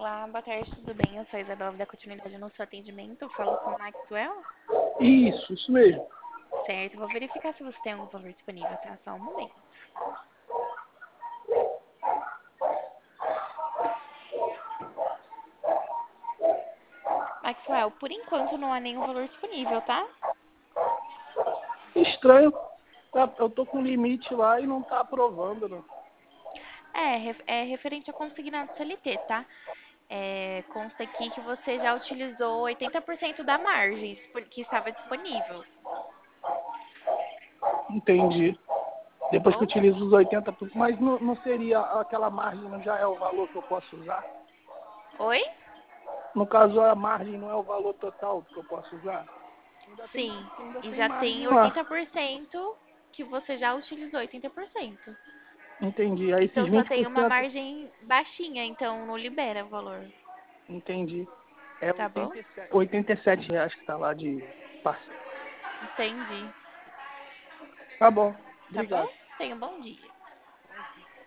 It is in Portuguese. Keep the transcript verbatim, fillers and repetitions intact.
Olá, boa tarde, tudo bem? Eu sou a Isabela, da continuidade no seu atendimento. Eu falo com o Maxwell. Isso, isso mesmo. Certo, vou verificar se você tem algum valor disponível, tá? Só um momento. Maxwell, por enquanto não há nenhum valor disponível, tá? Estranho. Tá, eu tô com limite lá e não tá aprovando, né? É, ref- é referente ao consignado C L T, tá? É, consta aqui que você já utilizou oitenta por cento da margem dispo- que estava disponível. Entendi. Depois que eu Ou, utilizo os oitenta por cento, mas não, não seria aquela margem, não já é o valor que eu posso usar? oi? No caso, a margem não é o valor total que eu posso usar? Ainda tem, Sim, ainda e tem já margem tem lá. oitenta por cento que você já utilizou oitenta por cento. Entendi. Aí esses Então só vinte tem por uma cento, margem baixinha, então não libera o valor, entendi. É tá bom? oitenta e sete, oitenta e sete reais que tá lá de parcela. Entendi. Tá bom. Tá bom? Obrigado. Tenha um bom dia.